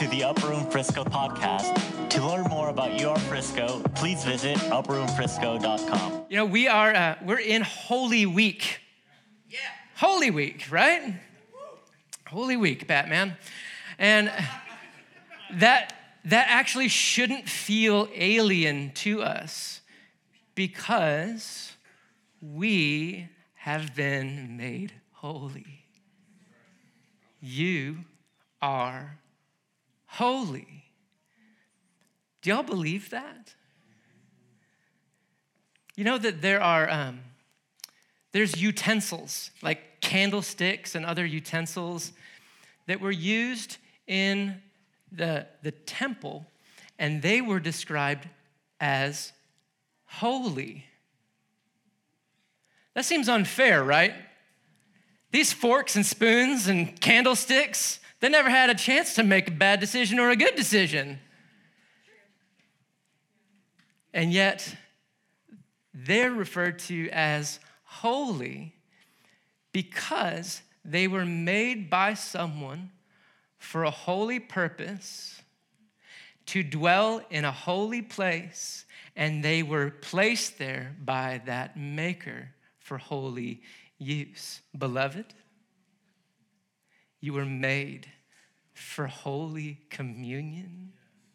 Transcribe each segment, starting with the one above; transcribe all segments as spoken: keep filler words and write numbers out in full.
to the Upper Room Frisco podcast. To learn more about your Frisco, please visit upper room frisco dot com. You know, we are, uh, we're in Holy Week. Yeah. Holy Week, right? Holy Week, Batman. And that, that actually shouldn't feel alien to us because we have been made holy. You are holy. Do y'all believe that? You know that there are, um, there's utensils, like candlesticks and other utensils that were used in the, the temple, and they were described as holy. That seems unfair, right? These forks and spoons and candlesticks, they never had a chance to make a bad decision or a good decision. And yet, they're referred to as holy because they were made by someone for a holy purpose, to dwell in a holy place, and they were placed there by that maker for holy use. Beloved, you were made for holy communion,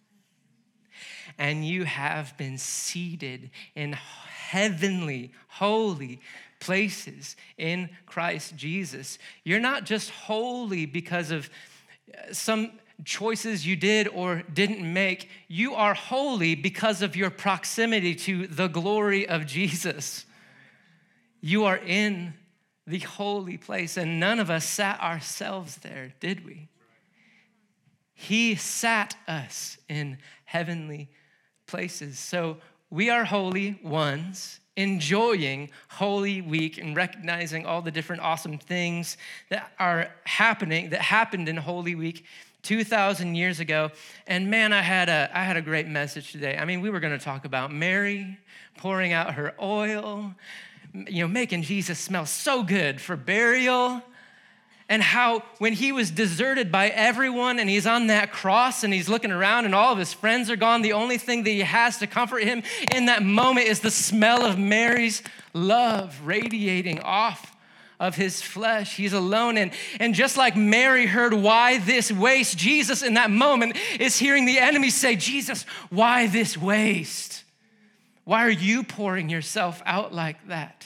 and you have been seated in heavenly, holy places in Christ Jesus. You're not just holy because of some choices you did or didn't make. You are holy because of your proximity to the glory of Jesus. You are in the holy place, and none of us sat ourselves there, did we? He sat us in heavenly places. So we are holy ones, enjoying Holy Week and recognizing all the different awesome things that are happening, that happened in Holy Week two thousand years ago. And man, I had a, I had a great message today. I mean, we were going to talk about Mary pouring out her oil, you know, making Jesus smell so good for burial, and how when he was deserted by everyone and he's on that cross and he's looking around and all of his friends are gone, the only thing that he has to comfort him in that moment is the smell of Mary's love radiating off of his flesh. He's alone. And, and just like Mary heard, "Why this waste?" Jesus in that moment is hearing the enemy say, "Jesus, why this waste? Why are you pouring yourself out like that?"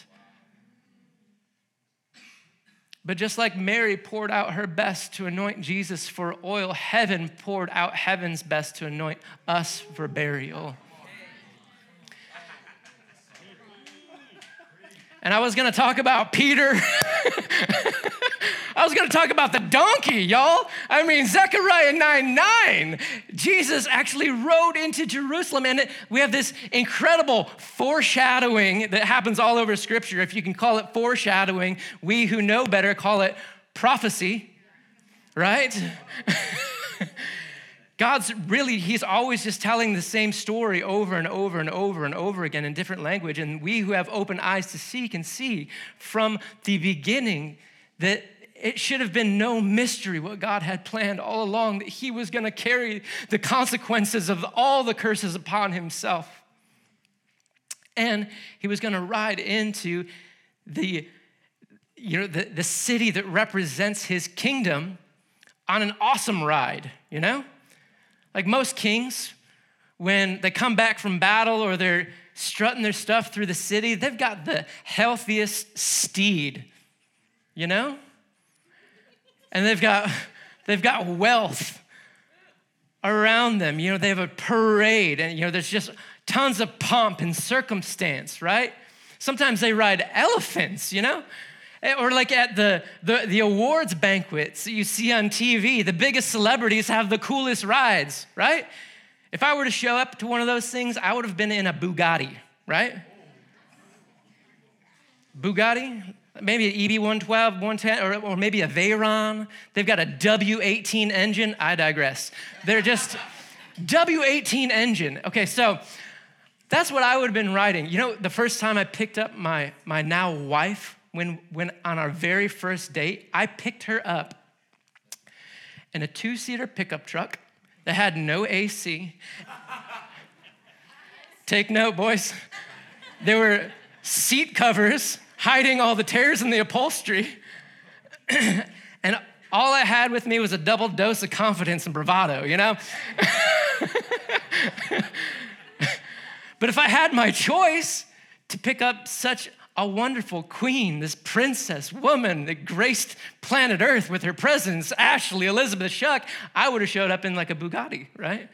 But just like Mary poured out her best to anoint Jesus for oil, heaven poured out heaven's best to anoint us for burial. And I was gonna talk about Peter. I was gonna talk about the donkey, y'all. I mean, Zechariah nine nine. Jesus actually rode into Jerusalem, and it, we have this incredible foreshadowing that happens all over Scripture. If you can call it foreshadowing, we who know better call it prophecy, right? God's really, he's always just telling the same story over and over and over and over again in different language. And we who have open eyes to see can see from the beginning that it should have been no mystery what God had planned all along, that he was going to carry the consequences of all the curses upon himself. And he was going to ride into the, you know, the, the city that represents his kingdom on an awesome ride, you know? Like most kings, when they come back from battle or they're strutting their stuff through the city, they've got the healthiest steed, you know? And they've got, they've got wealth around them. You know, they have a parade, and, you know, there's just tons of pomp and circumstance, right? Sometimes they ride elephants, you know? Or like at the, the, the awards banquets you see on T V, the biggest celebrities have the coolest rides, right? If I were to show up to one of those things, I would have been in a Bugatti, right? Bugatti? Maybe an E B one twelve, one ten, or, or maybe a Veyron. They've got a W eighteen engine. I digress. They're just W eighteen engine. Okay, so that's what I would have been riding. You know, the first time I picked up my, my now wife, when, when on our very first date, I picked her up in a two-seater pickup truck that had no A C. Take note, boys. There were seat covers hiding all the tears in the upholstery. And all I had with me was a double dose of confidence and bravado, you know? But if I had my choice to pick up such a wonderful queen, this princess woman that graced planet Earth with her presence, Ashley Elizabeth Shuck, I would have showed up in like a Bugatti, right?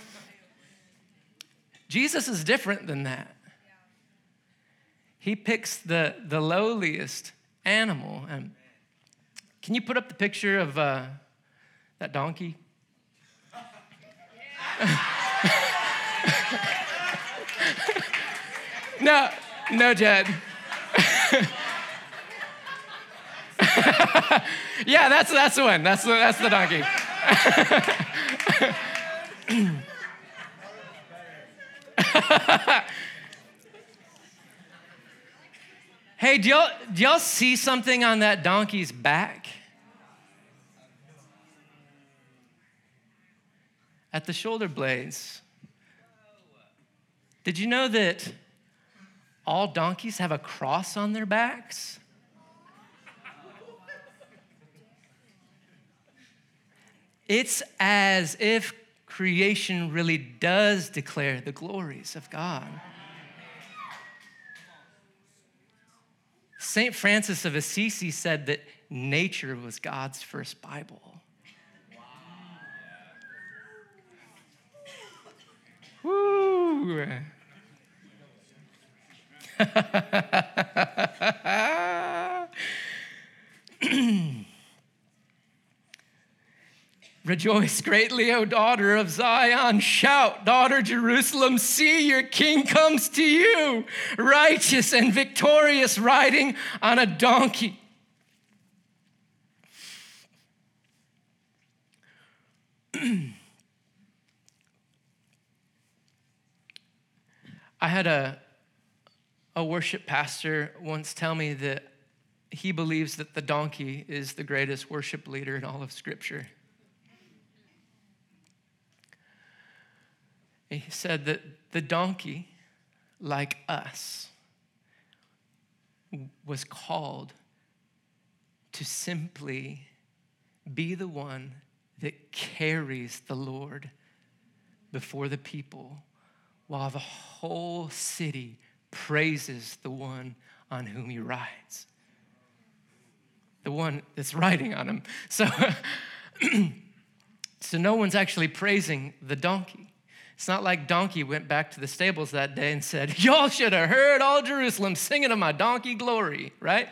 Jesus is different than that. He picks the, the lowliest animal. And can you put up the picture of uh, that donkey? no, no, Jed. Yeah, that's that's the one. That's the that's the donkey. Hey, do y'all, do y'all see something on that donkey's back? At the shoulder blades. Did you know that all donkeys have a cross on their backs? It's as if creation really does declare the glories of God. Saint Francis of Assisi said that nature was God's first Bible. Woo! Rejoice greatly, O daughter of Zion. Shout, daughter Jerusalem. See, your king comes to you, righteous and victorious, riding on a donkey. I had a, a worship pastor once tell me that he believes that the donkey is the greatest worship leader in all of Scripture. He said that the donkey, like us, was called to simply be the one that carries the Lord before the people while the whole city praises the one on whom he rides, the one that's riding on him. So, so no one's actually praising the donkey. It's not like donkey went back to the stables that day and said, y'all should have heard all Jerusalem singing of my donkey glory, right?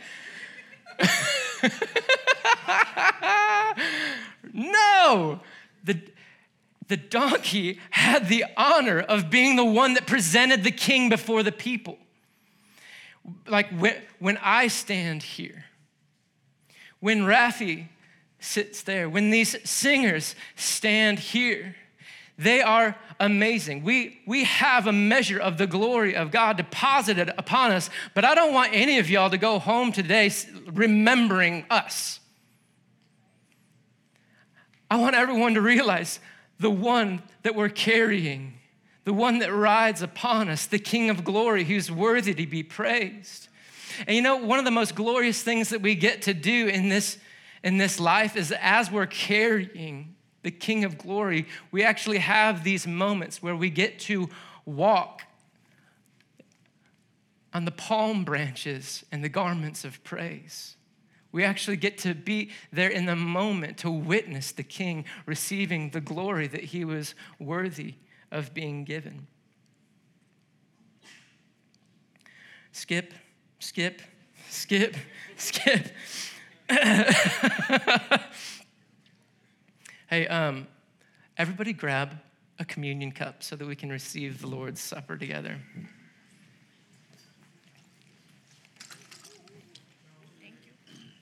No, the, the donkey had the honor of being the one that presented the king before the people. Like when, when I stand here, when Rafi sits there, when these singers stand here, they are amazing. We, we have a measure of the glory of God deposited upon us, but I don't want any of y'all to go home today remembering us. I want everyone to realize the one that we're carrying, the one that rides upon us, the King of glory, who's worthy to be praised. And you know, one of the most glorious things that we get to do in this, in this life is that as we're carrying the King of glory, we actually have these moments where we get to walk on the palm branches and the garments of praise. We actually get to be there in the moment to witness the King receiving the glory that he was worthy of being given. Skip, skip, skip, skip. Hey, um, everybody grab a communion cup so that we can receive the Lord's Supper together. Thank you.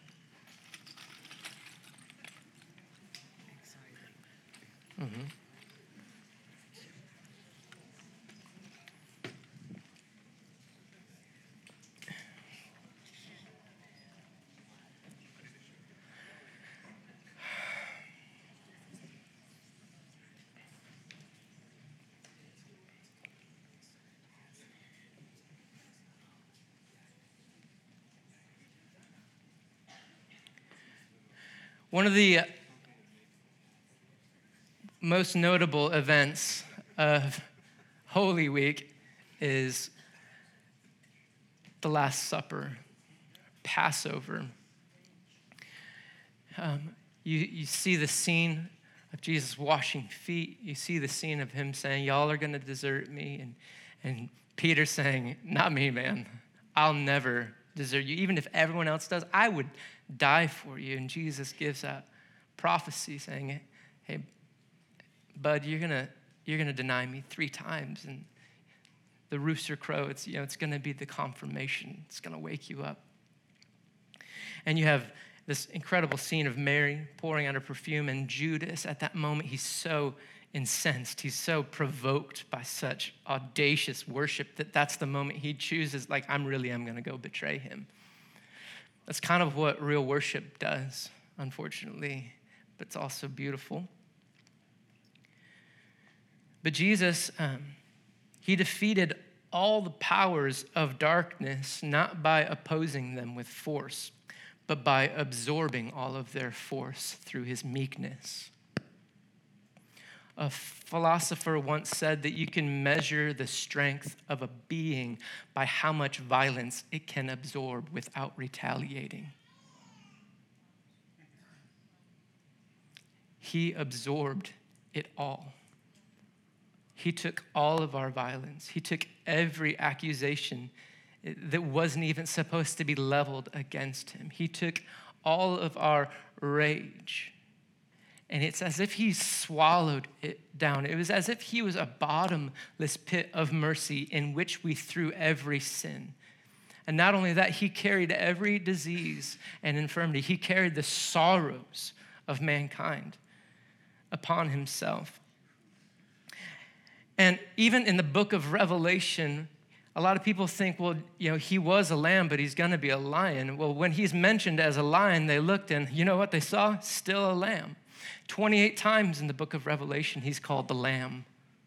Mm-hmm. One of the most notable events of Holy Week is the Last Supper, Passover. Um, you, you see the scene of Jesus washing feet. You see the scene of him saying, y'all are going to desert me. And, and Peter saying, not me, man. I'll never desert you. Even if everyone else does, I would die for you. And Jesus gives that prophecy saying, hey, bud, you're going to you're gonna deny me three times. And the rooster crow, it's, you know, it's going to be the confirmation. It's going to wake you up. And you have this incredible scene of Mary pouring out her perfume, and Judas, at that moment, he's so incensed. He's so provoked by such audacious worship that that's the moment he chooses, like, I'm really am going to go betray him. That's kind of what real worship does, unfortunately, but it's also beautiful. But Jesus, um, he defeated all the powers of darkness, not by opposing them with force, but by absorbing all of their force through his meekness. A philosopher once said that you can measure the strength of a being by how much violence it can absorb without retaliating. He absorbed it all. He took all of our violence. He took every accusation that wasn't even supposed to be leveled against him. He took all of our rage. And it's as if he swallowed it down. It was as if he was a bottomless pit of mercy in which we threw every sin. And not only that, he carried every disease and infirmity. He carried the sorrows of mankind upon himself. And even in the book of Revelation, a lot of people think, well, you know, he was a lamb, but he's going to be a lion. Well, when he's mentioned as a lion, they looked and you know what they saw? Still a lamb. twenty-eight times in the book of Revelation, he's called the Lamb.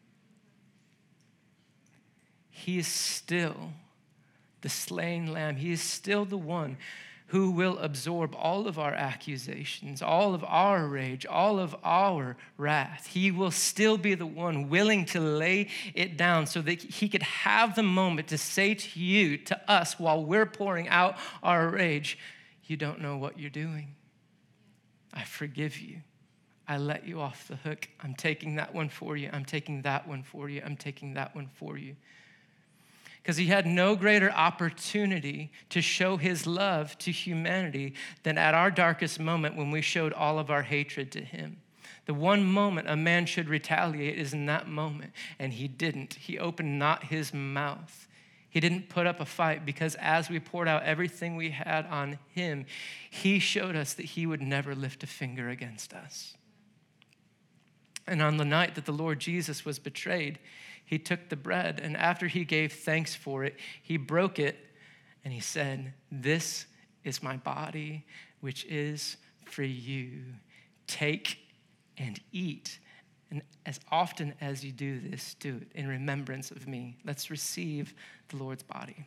He is still the slain lamb. He is still the one who will absorb all of our accusations, all of our rage, all of our wrath. He will still be the one willing to lay it down so that he could have the moment to say to you, to us, while we're pouring out our rage, you don't know what you're doing. I forgive you. I let you off the hook. I'm taking that one for you. I'm taking that one for you. I'm taking that one for you. Because he had no greater opportunity to show his love to humanity than at our darkest moment when we showed all of our hatred to him. The one moment a man should retaliate is in that moment, and he didn't. He opened not his mouth. He didn't put up a fight because as we poured out everything we had on him, he showed us that he would never lift a finger against us. And on the night that the Lord Jesus was betrayed, he took the bread, and after he gave thanks for it, he broke it, and he said, "This is my body, which is for you. Take and eat. And as often as you do this, do it in remembrance of me." Let's receive the Lord's body.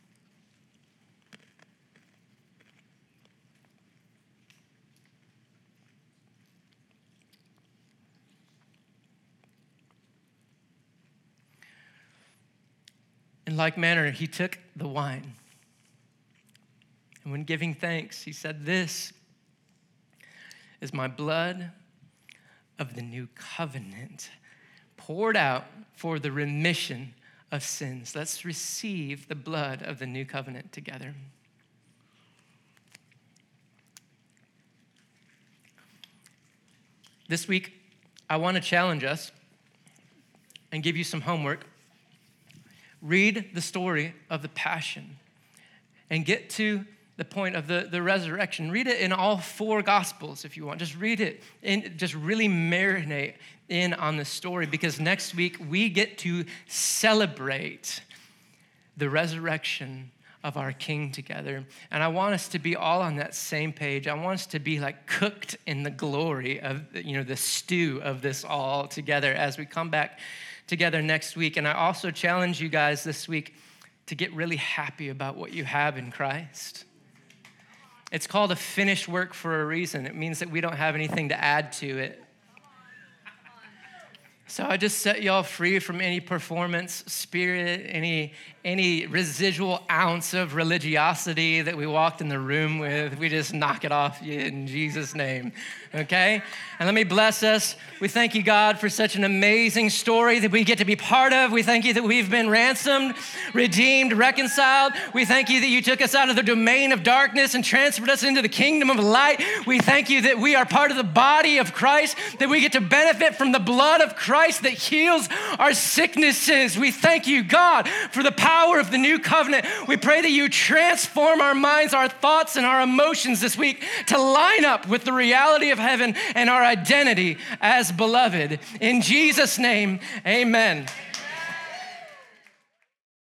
In like manner, he took the wine. And when giving thanks, he said, "This is my blood of the new covenant, poured out for the remission of sins." Let's receive the blood of the new covenant together. This week, I want to challenge us and give you some homework. Read the story of the Passion and get to the point of the, the resurrection. Read it in all four Gospels if you want. Just read it and just really marinate in on the story, because next week we get to celebrate the resurrection of our King together. And I want us to be all on that same page. I want us to be like cooked in the glory of, you know, the stew of this all together as we come back together next week. And I also challenge you guys this week to get really happy about what you have in Christ. It's called a finished work for a reason. It means that we don't have anything to add to it. So I just set y'all free from any performance spirit, any any residual ounce of religiosity that we walked in the room with. We just knock it off you in Jesus' name, okay? And let me bless us. We thank you, God, for such an amazing story that we get to be part of. We thank you that we've been ransomed, redeemed, reconciled. We thank you that you took us out of the domain of darkness and transferred us into the kingdom of light. We thank you that we are part of the body of Christ, that we get to benefit from the blood of Christ that heals our sicknesses. We thank you, God, for the power of the new covenant. We pray that you transform our minds, our thoughts, and our emotions this week to line up with the reality of heaven and our identity as beloved. In Jesus' name, amen.